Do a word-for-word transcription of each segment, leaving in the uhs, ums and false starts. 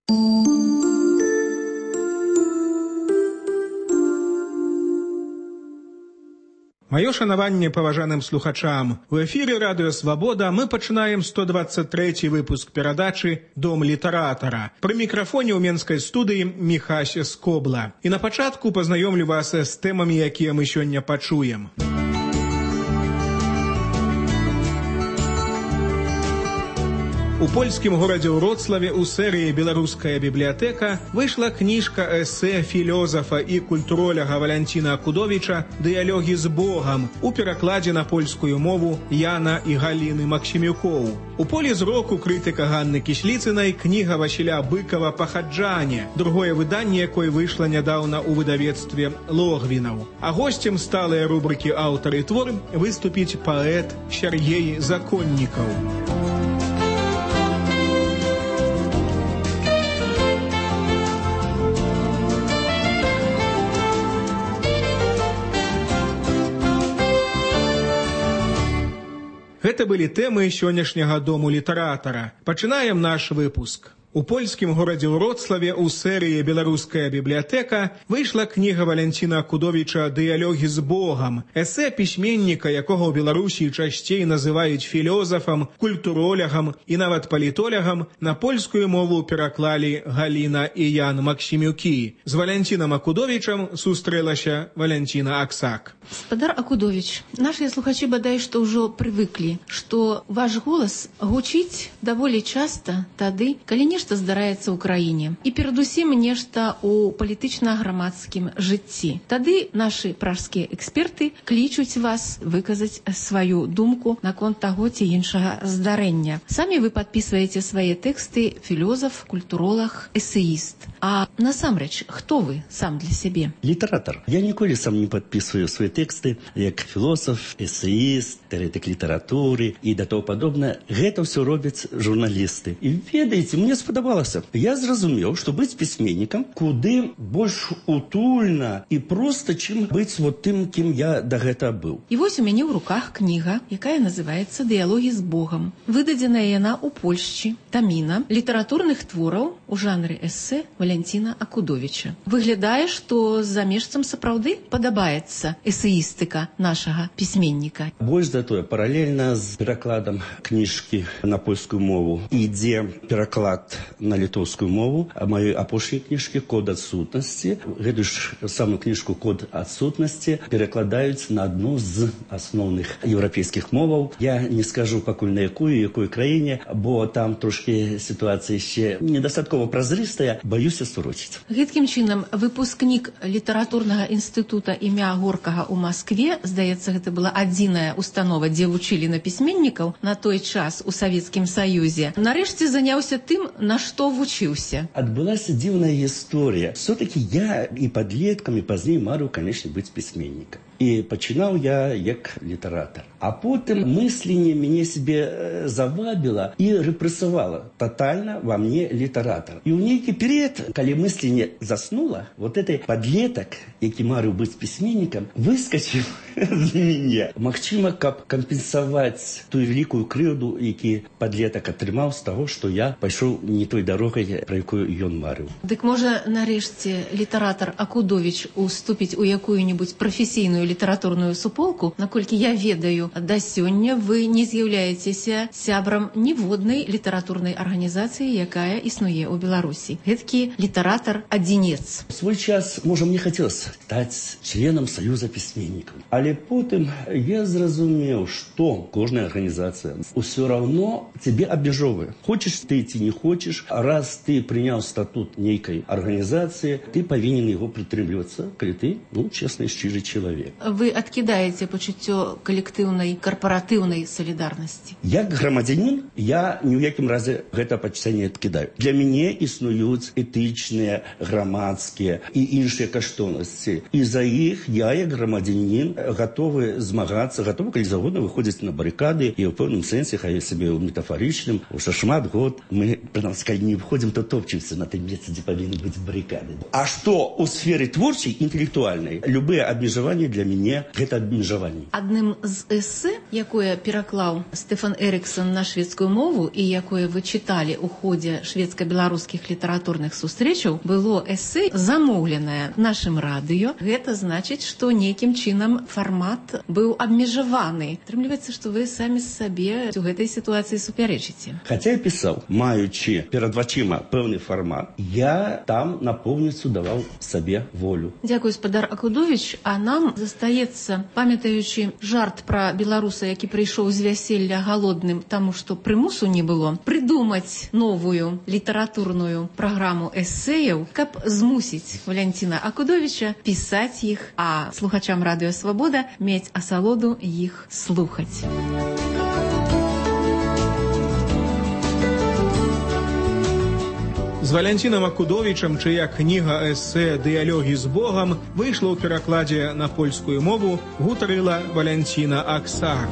Маё шанаванне паважаным слухачам. У эфіры Радыё Свабода мы пачынаем сто двадцать трэці выпуск перадачы «Дом літаратара». Пры мікрафоне ў менскай студыі Міхась Скобла. І на пачатку пазнаёмлю вас з тэмамі, якія мы сёння пачуем. У польскім горадзе Вроцлаве ў серыі «Беларуская бібліятэка» выйшла кніжка эсэ філёзафа і культуроляга Валянціна Акудовіча «Дыялогі з Богам» у перакладзе на польскую мову Яна і Галіны Максімюкоў. У полі зроку крытыка Ганны Кісліцынай кніга Васіля Быкава «Пахаджане», другое выданне якой выйшла нядаўна ў выдавецтве Логвінаў. А госцем сталыя рубрыкі «Аўтар і твор» выступіць паэт Сяргей Законнікаў. Гэта былі тэмы сённяшняга дому літаратара. Пачынаем наш выпуск. У польскім горадзе Вроцлаве ў серыі «Беларуская бібліятэка» выйшла кніга Валянціна Акудовіча «Дыялогі з Богам», эсэ пісьменніка, якога ў Беларусі часцей называюць філёзафам, культуролягам і нават палітолягам, на польскую мову пераклалі Галіна і Ян Максімюкі. З Валянцінам Акудовічам сустрэлася Валянціна Аксак. Спадар Акудовіч, нашыя слухачы бадай што ўжо прывыклі, што ваш голас гучыць даволі часта тады, калі не нешта здараецца ў краіне. І перадусім нешта ў палітычна-грамадскім жыцці. Тады нашы пражскія эксперты клічуць вас выказаць сваю думку наконт таго ці іншага здарэння. Самі вы падпісваеце свае тэксты філёзаф, культуролаг, эсеіст. А насамрэч, хто вы сам для сябе? Літаратар. Я ніколі сам не падпісваю свае тэксты як філосаф, эсеіст, тэоретык літаратуры і да того падобнае. Гэта ўсё робяць журналісты. І ведаеце, мне спадабалася. Я зразумеў, што быць пісьменнікам куды больш утульна і проста, чым быць вот тым, кім я да гэта быў. І вось у мяне ў руках кніга, якая называецца «Дыялогі з Богам». Выдадзеная яна ў Польшчы, таміна літаратурных твораў у жанры эсэ Валянціна Акудовіча. Выглядае, што замежцам сапраўды падабаецца эсеістыка нашага пісьменніка. Больш за тое, паралельна з перакладам кніжкі на польскую мову ідзе пераклад на літоўскую мову, а маёй апошняй кніжкі «Код адсутнасці». Гэтую ж самую кніжку «Код адсутнасці» перакладаюць на адну з асноўных еўрапейскіх моваў. Я не скажу пакуль на якую, якой краіне, бо там трошки сітуацыя яшчэ недастаткова празрыстая, баюся сурочыць. Гэткім чынам, выпускнік літаратурнага інстытута імя Горкага ў Маскве, здаецца, гэта была адзіная установа, дзе вучылі на пісьменнікаў на той час у Савецкім Саюзе, нарэшце заняўся тым, на што вучыўся. Адбылася дзіўная гісторыя. Все-таки я і падлеткам, і пазней марыў, канешне, быць пісьменнікам. І пачынаў я як літаратар. А потым мысленне мяне себе завабіла і рэпрэсавала тотальна во мне літаратар. І ў нейкі перыяд, калі мысленне заснула, вот этой падлетак, які марыў быць пісьменнікам, выскачыў з мяне. Магчыма, каб кампенсаваць тую вялікую крыўду, які падлетак атрымаў з таго, што я пайшоў не той дарогай, пра якую ён марыў. Дык можа, нарэшце, літаратар Акудовіч уступіць у якую-небудзь прафесійную літаратурную суполку? Наколькі я ведаю, да сёння вы не з'яўляецеся сябрам ніводнай літаратурнай арганізацыі, якая існуе ў Беларусі. Гэткі літаратар-адзінец. В свой час, можа, мне хацелася стаць членам Саюза пісьменнікаў. Але потым я зразумеў, што кожная арганізацыя ўсё равно цябе абмяжоўвае. Хочаш ты ці не хочаш, раз ты прыняў статут нейкай арганізацыі, ты павінен яго прытрымлівацца, калі ты, ну, честны і шчыры чалавек. Вы адкідаеце пачуццё калектыўнай, карпаратыўнай салідарнасці? Як грамадзянін, я ні ў якім разе гэта пачуцця не адкідаю. Для мяне існуюць этычныя, грамадскія і іншыя каштоўнасці. І за іх я, як грамадзянін, гатовы змагацца, гатовы, калі загодна, выходзіць на барыкады, і ў пэўным сэнсе, хай сабе ў метафарычным, уже шмат год мы, прынамсі, калі не выходзім, то топчемся на тым месцы, дзе павінны быць барыкады. А што ў сферы творчай, інтэлектуальнай, любыя абмежаванні для для мяне гэта абмежаванне. Адным з эсэ, якое пераклаў Стэфан Эрыксон на шведскую мову і якое вы чыталі ў ходзе шведска-беларускіх літаратурных сустрэчаў, было эсэ замоўленае нашым радыё. Гэта значыць, што нейкім чынам фармат быў абмежаваны. Атрымліваецца, што вы самі сабе у гэтай сітуацыі супярэчыце. Хаця я пісаў, маючы перад вачыма пэўны фармат, я там напоўніцу даваў сабе волю. Дзякуй, спадар Акудовіч. А нам застаецца, памятаючы жарт пра беларуса, які прыйшоў з вяселля галодным, таму што прымусу не было, прыдумаць новую літаратурную праграму эсэяў, каб змусіць Валянціна Акудовіча пісаць іх, а слухачам радыё Свабода мець асалоду іх слухаць. З Валянцінам Акудовічам, чыя кніга эсэ «Дыялогі з Богам» выйшла ў перакладзе на польскую мову, гутарыла Валянціна Аксак.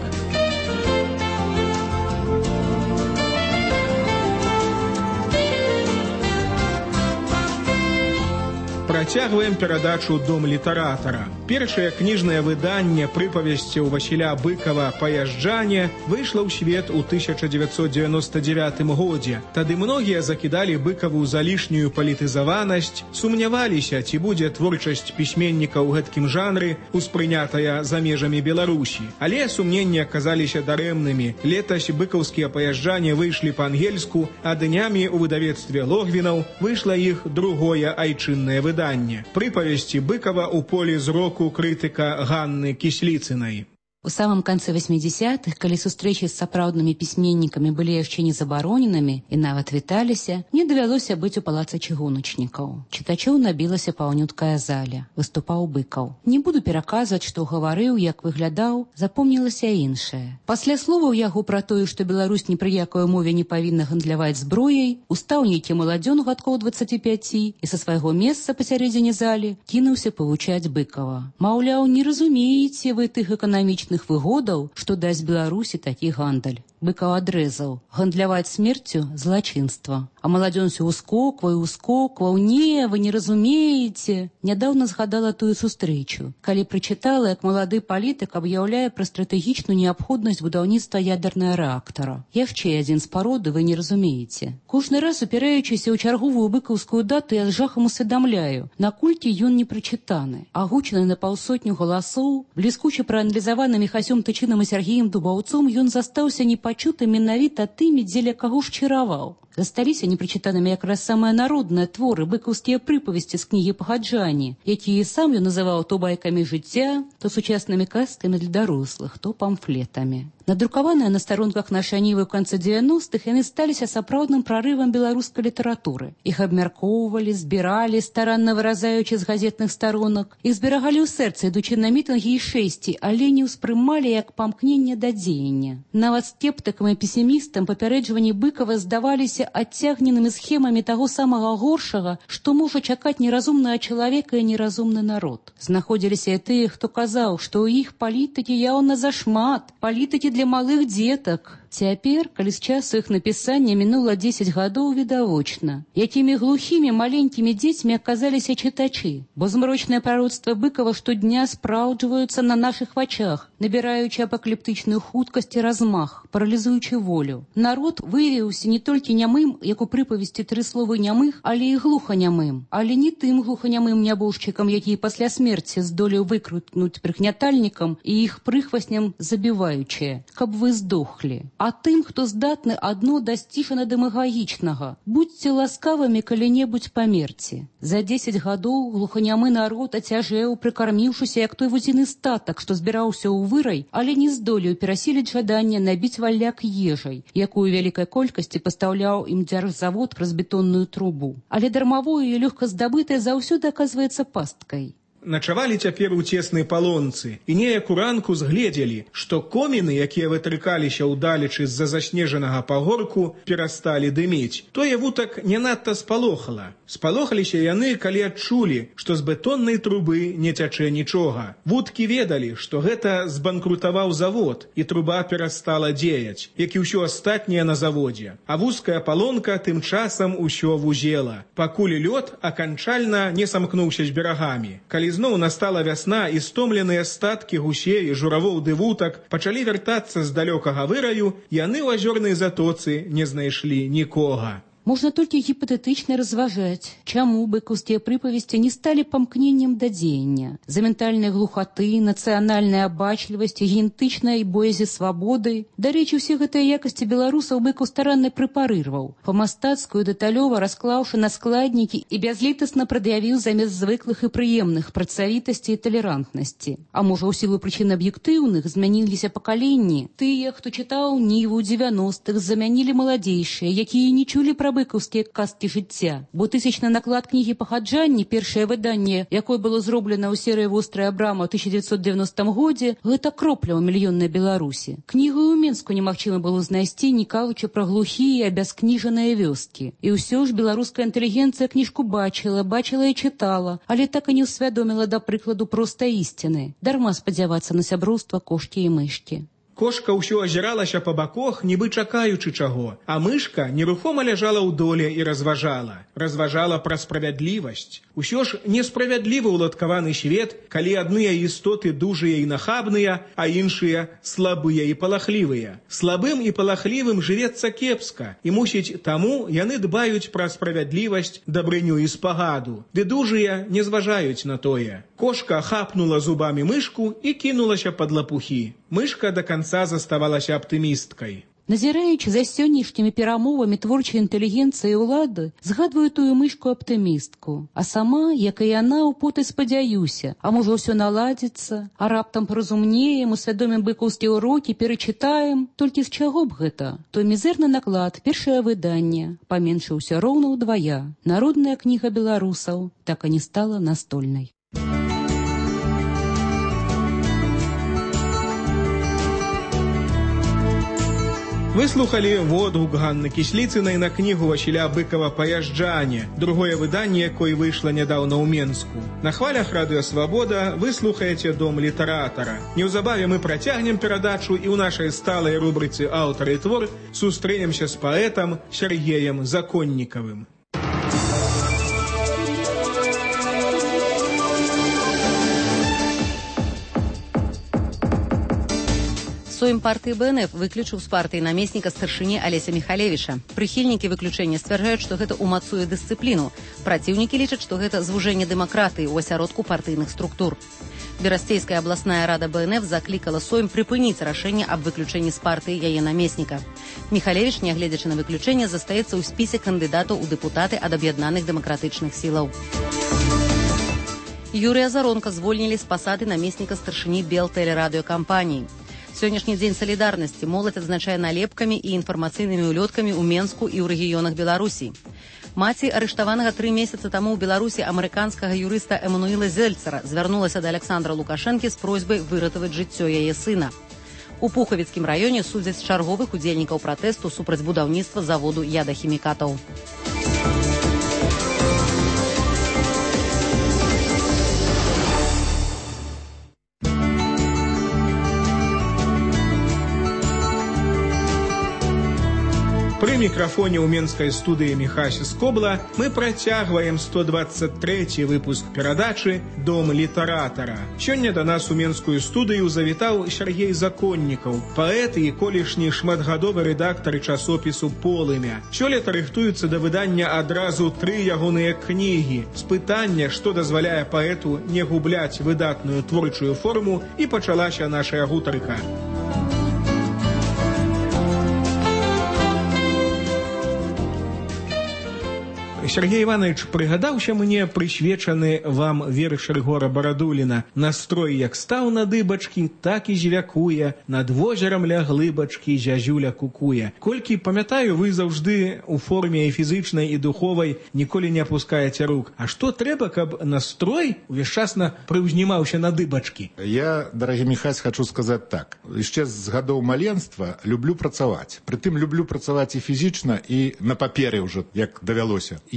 Працягваем перадачу «Дом літаратара». Першае кніжнае выданне прыпавесцяў Васіля Быкава «Паязджане» выйшла ў свет у тысяча дзевяцьсот дзевяноста дзевятым годзе. Тады многія закідалі Быкаву за лішнюю палітызаванасць, сумняваліся, ці будзе творчасць пісьменніка ў гэткім жанры успрынятая за межамі Беларусі. Але сумненні аказаліся дарэмнымі. Летась быкаўскія «Паязджане» выйшлі па-ангельску, а днямі ў выдавецтве Логвінаў выйшла іх другое айчыннае выданне. Прыпавесці Быкава ў полі зроку крытыка Ганны Кісліцынай. У самом канцы восьмидесятых, калі сустрэчы з сапраўднымі пісьменнікамі былі яшчэ не забароненымі і нават віталіся, мне давялося быць у палацы чыгуначнікаў. Чытачоў набілася паўнюткая заля. Выступаў Быкаў. Не буду пераказваць, што гаварыў, як выглядаў, запомнілася іншае. Пасля словаў яго пра тое, што Беларусь ні пры якой мове не павінна гандляваць зброяй, устаў нейкі маладзён гадкоў дваццаці пяці і са свайго месца пасярэдзіне залі кінуўся павучаць Быкава. Маўляў, не разумееце вы тых эканамічных выгодаў, што дасць Беларусі такі гандаль. Быкаў адрэзаў: гандляваць смерцю – злачынства. А маладзён усё ускокваў і ускокваў: «Не, вы не разумееце». Нядаўна згадала тую сустрэчу, калі прачытала, як малады палітык аб'яўляе пра стратэгічную неабходнасць будаўніцтва ядернага рэактара. Яшчэ адзін з пароды «вы не разумееце». Кожны раз, упіраючыся ў чарговую быкаўскую дату, я з жахам усведамляю, наколькі ён не прачытаны. Агучаны на паўсотню галасоў, бліскуча прааналізаваны Міхасём Тычынам і Сергеем Дубаўцом, ён застаўся непачуты менавіта тымі, дзеля каго шчыраваў. Засталіся непрачытанымі якраз самыя народныя творы, быкаўскія прыпавесці з кнігі «Пагаджані», якія сам ён называў то байкамі жыцця, то сучаснымі казкамі для дарослых, то памфлетамі. Надрукаваныя на старонках нашай Нівы ў канцы дзевяностых, яны сталіся сапраўдным прарывам беларускай літаратуры. Іх абмяркоўвалі, збіралі, старанна выразаючы з газетных старонак. Іх зберагалі ў сэрцы, ідучы на мітынгі і шэсці, але не ўспрымалі як памкненне да дзеяння. Нават скептыкам і песімістам папярэджванні Быкава здаваліся адцягненымі схемамі таго самага горшага, што можа чакаць неразумнага чалавека і неразумны народ. Знаходзіліся і тыя, хто казаў, што ў іх палітыкі яўна зашмат, палітыкі для малых дзетак. Цяпер, калі з часу іх напісання мінула дзесяць гадоў, відавочна, якімі глухімі маленькімі дзецьмі аказаліся чытачы, бо змрочныя прароцтва Быкава штодня спраўджваюцца на нашых вачах, набіраючы апакаліптычную хуткасць і размах, паралізуючы волю. Народ выявіўся не толькі нямым, як у прыпавесці «Тры словы нямых», але і глуханямым, але не тым глуханямым нябожчыкам, які пасля смерці здолеў выкрутнуць прыгнятальнікам і іх прыхвасням забіваючыя, каб вы здохлі. А тым, хто здатны адно дасцішана дэмагагічнага: будзьце ласкавымі калі-небудзь памерці. За дзесяць гадоў глуханямы народ ацяжэў, прыкарміўшыся як той вузіны статак, што збіраўся ў вырай, але не здолеў перасіліць жаданне набіць валяк ежай, якую вялікай колькасці пастаўляў ім дзяржзавод праз бетонную трубу. Але дармавое і лёгка здабытае заўсёды аказваецца пасткай. Начавалі цяпер у цеснай палонцы і неяк уранку згледзелі, што коміны, якія вытрыкаліся ўдалечы з-за заснежанага пагорку, перасталі дыміць. Тое вутак не надта спалохала. Спалохаліся яны, калі адчулі, што з бетоннай трубы не цячэ нічога. Вуткі ведалі, што гэта збанкрутаваў завод, і труба перастала дзеяць, як і ўсё астатняе на заводзе. А вузкая палонка тым часам усё вузела, пакуль лёд аканчальна не самкнуўся з берагамі. Калі зноў настала вясна, і стомленыя статкі гусей, журавоў ды вутак пачалі вяртацца з далёкага выраю, яны ў азёрнай затоцы не знайшлі нікога. Можна толькі гіпатэтычна разважаць, чаму быкаўскія прыпавесці не сталі памкненнем да дзеяння. За ментальнай глухаты, нацыянальнай абачлівасці, генетычнай боязі свабоды. Дарэчы, усе гэтыя якасці беларусаў быкаў старанна прэпарырваў, па-мастацку і дэталёва расклаўшы на складнікі і бязлітасна прад'явіў замест звыклых і прыемных працавітасці і талерантнасці. А можа, у сілу прычын аб'ектыўных змяніліся пакаленні. Тыя, хто чытаў Ніву ў дзевяностых, замянілі маладзейшыя, якія не чулі пра быкаўскія казкі жыцця, бо тысячны наклад кнігі «Пахаджанні», першае выданне, якое было зроблена ў серыі «Вострая брама» ў тысяча дзевяцьсот девяностым годзе, гэта кропля ў мільённай Беларусі. Кнігу ў Менску немагчыма было знайсці, не кажучы пра глухія і абяскніжаныя вёскі. І ўсё ж беларуская інтэлігенцыя кніжку бачыла, бачыла і чытала, але так і не ўсвядоміла, да прыкладу, простай ісціны. Дарма спадзявацца на сяброўства кошкі і мышкі. Кошка ўсё азіралася па баках, нібы чакаючы чаго, а мышка нерухома ляжала ў доле і разважала. Разважала пра справядлівасць. Усё ж несправядлівы ўладкаваны свет, калі адныя істоты дужыя і нахабныя, а іншыя слабыя і палахлівыя. Слабым і палахлівым жывецца кепска, і мусіць таму яны дбаюць пра справядлівасць, дабрыню і спагаду. Ды дужыя не зважаюць на тое. Кошка хапнула зубамі мышку і кінулася пад лапухі. Мышка до конца заставалася аптымісткай. Назіраючы за сённяшнімі перамовамі творчай інтэлігенцыі ўлады, згадваю тую мышку-аптымістку. А сама, як і яна, у поты спадзяюся, а можа ўсё наладзіцца, а раптам паразумнеем, усвядомім быкаўскія ўрокі, перачытаем. Толькі з чаго б гэта? Той мізэрны наклад, першае выданне, паменшыўся роўна ўдвая. Народная кніга беларусаў так і не стала настольнай. Вы слухали водгук Ганны Кісліцынай на кнігу Васіля Быкава «Паяжджане», другое выданне, якое выйшло нядаўна ў Менску. На хвалях радыё «Свабода» вы слухаеце «Дом літаратара». Неўзабаве мы працягнем перадачу і ў нашай сталай рубрыцы «Аўтар і твор» сустрэнемся з паэтам Сергеем Законнікавым. Сойм партыі БНФ выключыў з партыі намесніка старшыні Алеся Міхалевіча. Прыхільнікі выключэння сцвярджаюць, што гэта ўмацуе дысцыпліну. Праціўнікі лічаць, што гэта звужэнне дэмакратыі ў асяродку партыйных структур. Берасцейская абласная рада БНФ заклікала Сойм прыпыніць рашэнне аб выключэнні з партыі яе намесніка. Міхалевіч, нягледзячы на выключэнне, застаецца ў спісе кандыдатаў у дэпутаты ад аб'яднаных дэмакратычных сілаў. Юрыя Заронка звольнілі з пасады намесніка старшыні Белтэлерадыёкампаніі. Сённяшні дзень салідарнасці моладзь адзначае налепкамі і інфармацыйнымі ўлёткамі ў Менску і ў рэгіёнах Беларусі. Маці арыштаванага тры месяцы таму ў Беларусі амерыканскага юрыста Эмануіла Зельцера звярнулася да Александра Лукашэнкі з просьбай выратаваць жыццё яе сына. У Пухавіцкім раёне судзяць чарговых удзельнікаў пратэсту супраць будаўніцтва заводу ядахімікатаў. Пры мікрафоне ў менскай студыі Міхась Скобла мы працягваем сто дваццаць трэці выпуск перадачы «Дом літаратара». Сёння да нас у менскую студыю завітаў Сергей Законнікаў, паэт і колішні шматгадовы рэдактар часопісу «Полымя». Сёлета рыхтуюцца да выдання адразу тры ягоныя кнігі з пытання, што дазваляе паэту не губляць выдатную творчую форму, і пачалася нашая гутарка. Сергей Иванович, прыгадаўся мне прысвечаны вам верш Рыгора Барадуліна. Настрой як стаў на дыбачкі, так і звякуе, над возерам ля глыбачкі зязюля кукуе. Колькі памятаю, вы заўжды у форме і фізычнай, і духовай ніколі не апускаеце рук. А што трэба, каб настрой увесчасна прыўзнімаўся на дыбачкі? Я, дарагі Міхась, хочу сказаць так. Яшчэ з гадоў маленства люблю працаваць. Прытым люблю працаваць і фізічна, і на папере ўжо, як давялося.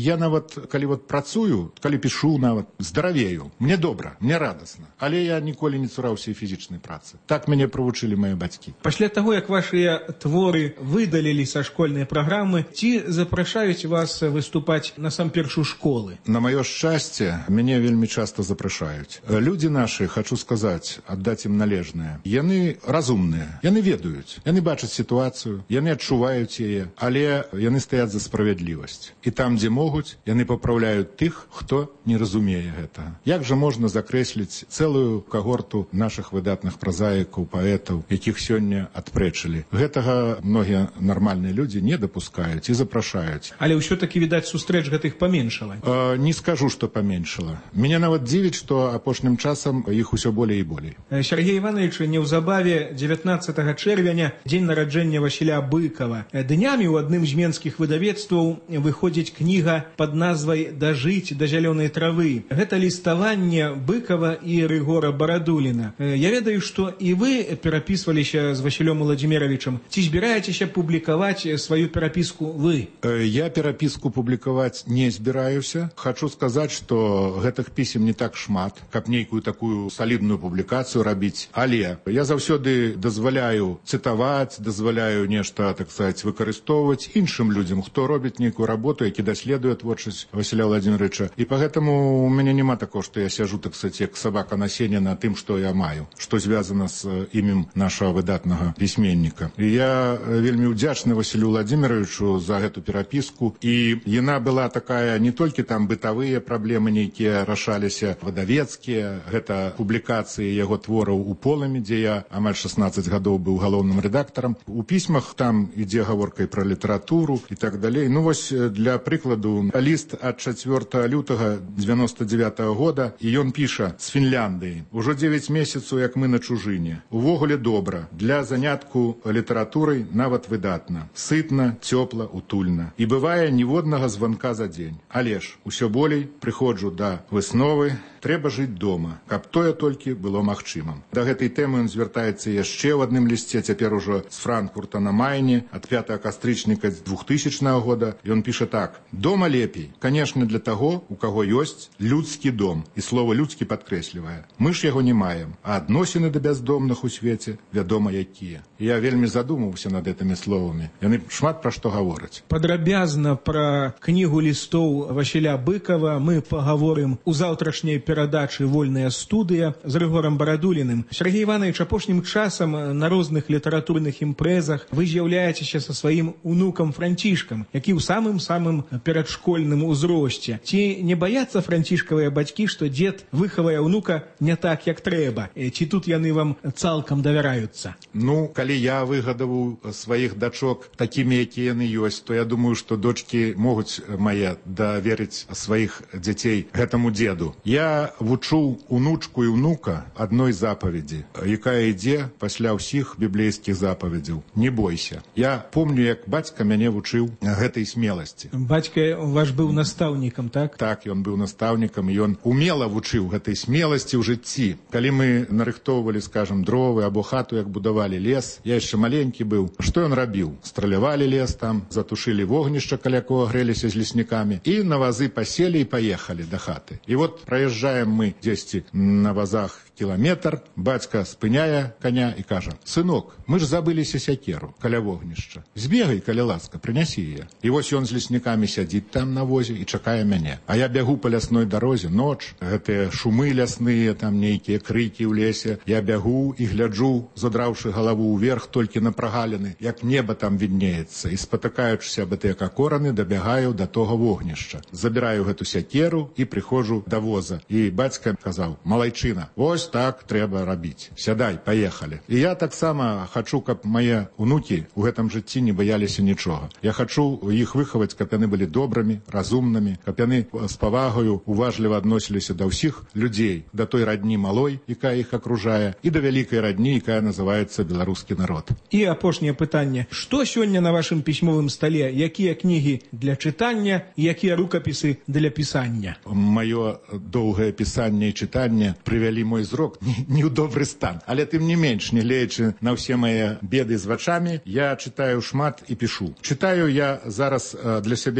я нават, калі вот працую, калі пишу нават, здаравею, мне добра, мне радасна. Але я ніколі не цураўся і фізічнай працы. Так мяне правучылі мае бацькі. Пасля таго, як вашыя творы выдалілі са школьнай праграмы, ці запрашаюць вас выступаць насамперш у школы? На маё шчасце, мяне вельмі часта запрашаюць. Людзі нашы, хачу сказаць, аддаць ім належнае. Яны разумныя, яны ведаюць, яны бачаць сітуацыю, яны адчуваюць яе, але яны стаяць за справядлівасць. І там, дзе могуць, яны папраўляюць тых, хто не разумее гэтага. Як жа можна закрэсліць цэлую кагорту нашых выдатных празаікаў, паэтаў, якіх сёння адпрэчылі? Гэтага многія нармальныя людзі не дапускаюць і запрашаюць. Але ўсё-такі, відаць, сустрэч гэтых паменшала. Э, не скажу, што паменшала. Мяне нават дзівіць, што апошнім часам іх усё болей і болей. Сергей Иванович, неўзабаве дзевятнаццатага чэрвеня, дзень нараджэння Васіля Быкова. Днямі ў адным з менскіх выдавецтваў выходзіць кніга пад назвай «Дажыць да зялёнай травы». Гэта ліставанне Быкова і Рыгора Барадуліна. Я ведаю, што і вы перапісваліся з Васілём Владзіміровичам. Ці збіраецеся публікаваць сваю перапіску вы? Я перапіску публікаваць не збіраюся. Хачу сказаць, што гэтых пісем не так шмат, каб нейкую такую салідную публікацыю рабіць. Але я заўсёды дазваляю цытаваць, дазваляю нешта, так сказаць, выкарыстоўваць іншым людзям, хто робіць нейкую работу, які даследуе творчасць Васіля Владзіміровича. І пагэтаму у мяне няма такого, што я сяжу, так сказаць, як сабака на сене на тым, што я маю, што звязана з імем нашага выдатнага пісьменніка. І я вельмі ўдзячны Васілю Владзіміровичу за гэту перапіску. І яна была такая не толькі там бытавыя праблемы нейкія рашаліся, выдавецкія, гэта публікацыі яго твораў у Полымі, дзе я амаль шаснаццаць гадоў быў галоўным рэдактарам. У пісьмах там ідзе гаворка і пра літаратуру і так далей. Ну вось для прыкладу ліст ад чацвёртага лютага дзевяноста дзевятага года, і ён піша з Фінляндыі. Ужо дзевяць месяцаў, як мы на чужыне. Увогуле добра. Для занятку літаратурай нават выдатна. Сытна, цёпла, утульна. І бывае ніводнага званка за дзень. Але ж усё болей прыходжу да высновы, трэба жыць дома, каб тое толькі было магчымым. Да гэтай тэмы ён звяртаецца яшчэ ў адным лісце, цяпер ужо з Франкфурта на Майне, ад пятага кастрычніка двухтысячнага года. Ён піша так: «Дома лепей, канешне, для таго, у каго ёсць людскі дом». І слова «людскі» падкрэслівае. Мы ж яго не маем, а адносіны да бяздомных у свеце, вядома, якія. Я вельмі задумаўся над гэтымі словамі. Яны шмат пра што гавораць. Падрабязна пра кнігу лістоў Васіля Быкова мы пагаворым у заўтрашняй перадачы «Вольная студыя» з Рыгорам Барадуліным. Сергей Иванович, апошнім часам на розных літаратурных імпрэзах вы з'яўляецеся са сваім унукам Францішкам, які ў самым-самым перадшкольным узросце. Ці не баяцца францішкавыя бацькі, што дзед выхавае ўнука не так, як трэба? Ці тут яны вам цалкам давяраюцца? Ну, калі я выгадаваў сваіх дачок такімі, якія яны ёсць, то я думаю, што дочкі могуць мае даверыць сваіх дзяцей гэтаму дзеду. Я вучу унучку і ўнука адной запаведзі, якая ідзе пасля ўсіх біблейскіх запаведзяў. Не бойся. Я помню, як бацька мяне вучыў гэтай смеласці. Бацька ваш быў настаўнікам, так? Так, ён быў настаўнікам, і ён умела вучыў гэтай смеласці ў жыцці. Калі мы нарыхтоўвалі, скажам, дровы або хату, як будавалі лес, я яшчэ маленькі быў. Што ён рабіў? Стралявалі лес там, затушылі вогнішча, каля якога грэліся з леснікамі, і на вазы паселі і паехалі да хаты. І вот праязджаем мы дзесьці на вазах кіламетр, бацька спыняе коня і кажа: «Сынок, мы ж забыліся сякеру каля вогнішча. Збегай, каля ласка, прынясі яе». І вось ён з леснікамі сядзіць там на возе і чакае мяне. А я бягу па лясной дарозе, ноч, гэтыя шумы лясныя, там нейкія крыкі ў лесе. Я бягу і гляджу, задраўшы галаву ўверх толькі на прагаліны, як неба там віднеецца, і спатыкаючыся аб гэтыя какораны, дабягаю да того вогнішча. Забіраю гэту сякеру і прыходжу да воза. І бацька казаў: «Малайчына, вось так трэба рабіць. Сядай, паехалі». І я таксама хачу, каб мае унукі ў гэтым жыцці не баяліся нічога. Я хачу іх выхаваць, каб яны былі добрымі, разумнымі, каб яны з павагаю уважліва адносіліся да ўсіх людзей, да той радні малой, якая іх акружае, і да вялікай радні, якая называецца беларускі народ. І апошняе пытанне: што сёння на вашым пісьмовым стале? Якія кнігі для чытання і якія рукапісы для пісання? Маё доўгае пісанне і чытанне прывялі мой зрок не ў добры стан. Але тым не менш, не гледзячы на ўсе мае беды з вачамі, я чытаю шмат і пішу. Чытаю я зараз для сябе ад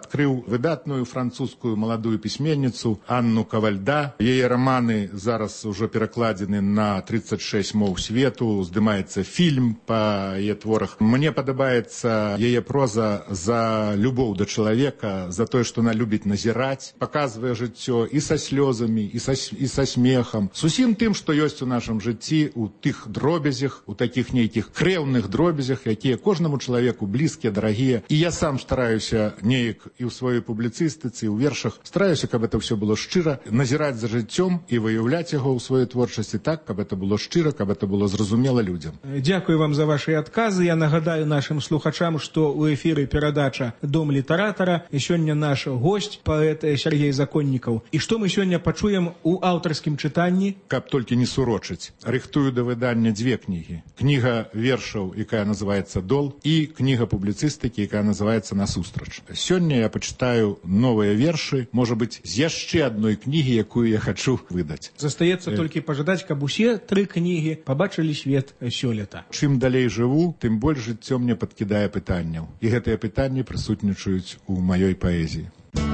адкрыў выдатную французскую маладую пісьменніцу Анну Кавальда. Яе раманы зараз ужо перакладзены на тридцать шесть моў свету, здымаецца фільм па яе творах. Мне падабаецца яе проза за любоў да чалавека, за тое, што она любіць назіраць, паказвае жыццё і са слёзамі, і са, і са смехам, с усім тым, што ёсць у нашым жыцці, у тых дробязях, у такіх нейкіх крэўных дробязях, якія кожнаму чалавеку блізкія, дарагія. І я сам стараюся неяк і ў сваёй публіцыстыцы, і ў вершах, стараюся, каб это ўсё было шчыра, назіраць за жыццём і выяўляць яго ў сваёй творчасці так, каб это было шчыра, каб это было зразумела людзям. Дзякую вам за ваши адказы. Я нагадаю нашим слухачам, што ў эфіры перадача «Дом літаратара». І сёння наш госць, паэт Сергей Законнікаў. І што мы сёння пачуем у аўтарскім чытанні? Каб толькі не сурочыць. Рыхтую да выдання дзве кнігі. Кніга вершаў, якая называецца «Дол», і кніга публіцыстыкі, якая называецца «Насустрач». Сёння я пачытаю новыя вершы, можа быць, з яшчэ адной кнігі, якую я хачу выдаць. Застаецца э... толькі пажадаць, каб усе тры кнігі пабачылі свет сёлета. Чым далей жыву, тым больш жыццё мне падкідае пытанняў. І гэтыя пытанні прысутнічаюць у маёй паэзіі.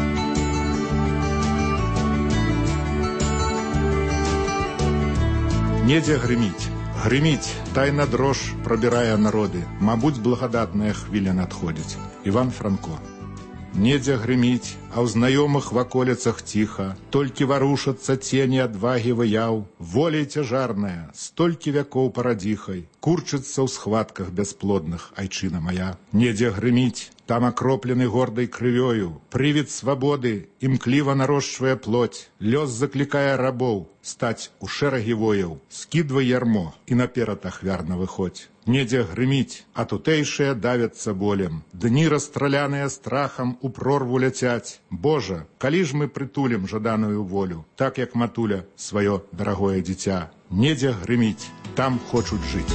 Недзе грыміць. Грыміць, тайна дрож прабірае народы. Мабуць, благадатная хвіля надходзіць. Іван Франко. Недзе грыміць, а ў знаёмых ваколіцах ціха, толькі варушацца цені адвагі выяў, воля цяжарная, столькі вякоў парадзіхай, курчыцца ў схватках бясплодных, айчына моя. Недзе грыміць, там акроплены гордай крывёю, прывід свабоды імкліва нарошчвае плоть, лёс заклікае рабоў стаць у шэрагі вояў, скідвай ярмо і наперад ахвярна выходзь. Недзе грыміць, а тутэйшыя давяцца болем, дні расстраляныя страхам у прорву ляцяць. Божа, калі ж мы прытулім жаданую волю, так як матуля сваё дарагое дзіця. Недзе грыміць, там хочуць жыць.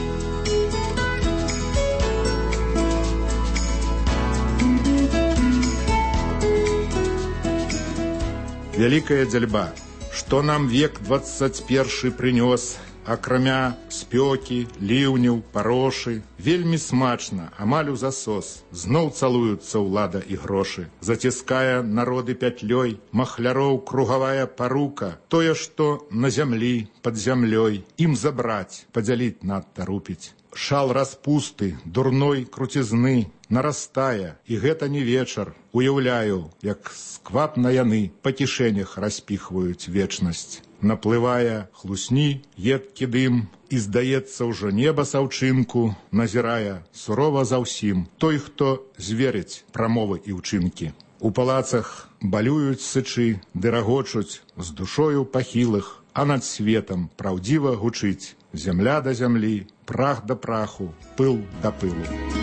Вялікая дзяльба, што нам век двадцать першы прынёс, акрамя спёкі, ліўняў, парошы, вельмі смачна, амаль у засос, зноў цалуюцца ўлада і грошы. Заціскае народы пятлёй, махляроў кругавая парука, тое, што на зямлі, пад зямлёй, ім забраць, падзяліць надта рупіць. Шал распусты, дурной круцізны, нарастае, і гэта не вечар. Уяўляю, як сквапна яны па кішэнях распіхваюць вечнасць. Наплывае хлусні, едкі дым, і здаецца ўжо неба саўчынку, назірае сурова за ўсім той, хто зверыць прамовы і ўчынкі. У палацах балююць сычы, ды рагочуць з душою пахілых, а над светам праўдзіва гучыць зямля да зямлі, прах да праху, пыл да пылу.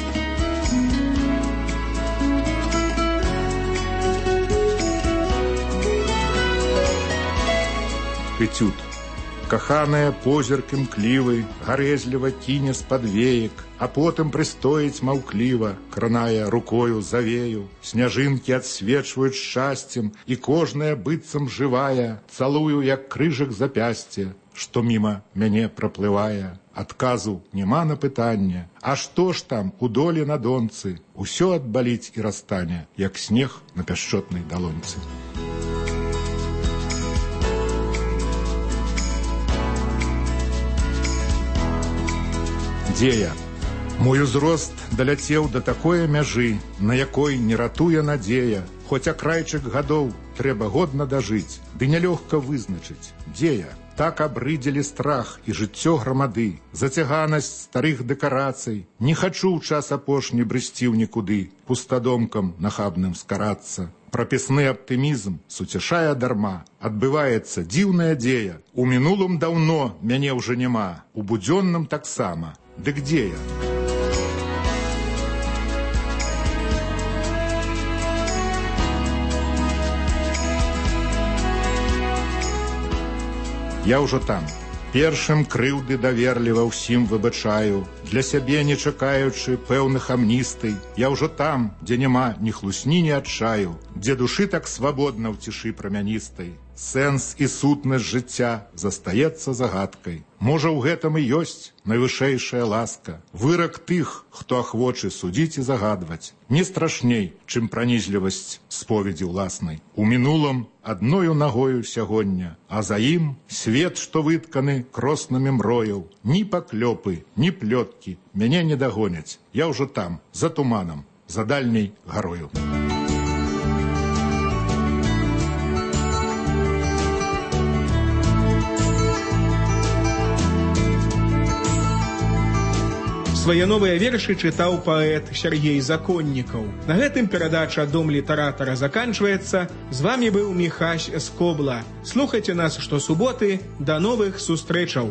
Этюд. Каханая позірк імклівы, гарэзліва кіне з-пад веек, а потым прыстоіць маўкліва, кранае рукою завею. Сняжынкі адсвечваюць шчасцем, і кожная быццам жывая, цалую, як крыжак запясце, што міма мяне праплывае. Адказу няма на пытанне, а што ж там у долі на донцы? Усё адбаліць і растане, як снег на пяшчотнай далонцы. Дзе я? Мой узрост даляцеў да такое мяжы, на якой не ратуе надзея. Хоць акрайчык гадоў трэба годна дажыць, ды нялёгка вызначыць, дзе я? Так абрыдзелі страх і жыццё грамады, зацяганасць старых дэкарацый. Не хачу ў час апошні брысці ў нікуды, пустадомкам нахабным скарацца. Прапісны аптымізм суцяшае дарма, адбываецца дзіўная дзея. У мінулым даўно мяне ўжо няма, у будзённым таксама. Дык дзе я? Я ўжо там. Першым крыўды даверліва ўсім выбачаю, для сябе не чакаючы пэўных амністый. Я ўжо там, дзе няма ні хлусні, ні адчаю, дзе душы так свабодна ў цішы прамяністай. Сэнс і сутнасць жыцця застаецца загадкай. Можа, ў гэтым і ёсць найвышэйшая ласка. Вырак тых, хто ахвочы судзіць і загадваць. Не страшней, чым пранізлівасць споведзі ўласнай. У мінулым адною нагою сягоння, а за ім свет, што вытканы кроснамі мрояў. Ні паклёпы, ні плёткі мяне не дагоняць. Я ўжо там, за туманам, за дальняй гарою. Свае новыя вершы чытаў паэт Сергей Законнікаў. На гэтым перадача «Дом літаратара» заканчваецца. З вамі быў Міхась Скобла. Слухайце нас штосуботы. Да новых сустрэчаў!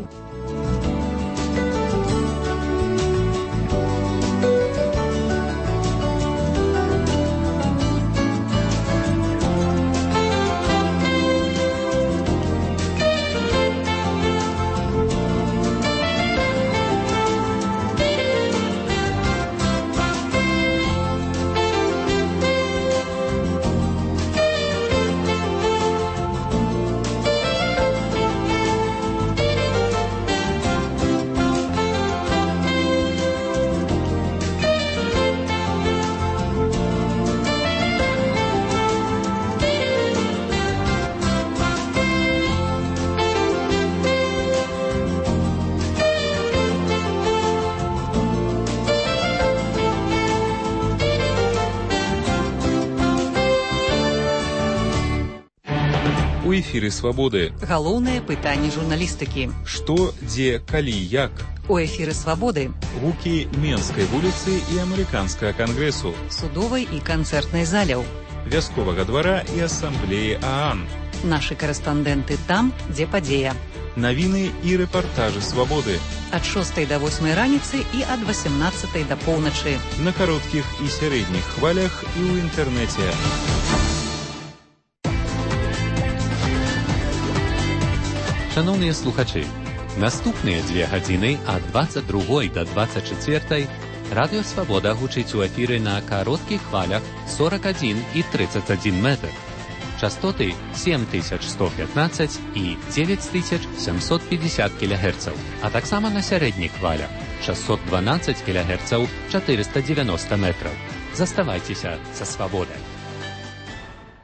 У эфіры «Свабоды». Галоўнае пытанне журналістыкі. Што, дзе, калі, як? У эфіры «Свабоды». Гукі Менскай вуліцы і Амерыканскага кангрэсу. Судовай і канцэртнай заляў. Вясковага двара і асамблеі ААН. Нашы карэспандэнты там, дзе падзея. Навіны і рэпартажы «Свабоды». Ад шостай да восьмай раніцы і ад васямнаццатай да поўначы. На кароткіх і сярэдніх хвалях і ў інтэрнэце. Шановні слухачі, наступныя дзве гадзіны ад двадцять другой да двадцять чвёртай Радыё Свабода гучыць у эфіры на кароткіх хвалях сорок один і тридцать один метр. Частоты сем тысяч сто пятнадцать і девять тысяч семьсот пятьдесят кілогерцаў, а таксама на сярэдніх хвалях шестьсот двенадцать кілогерцаў, четыреста девяносто метров. Заставайцеся са Свабодай.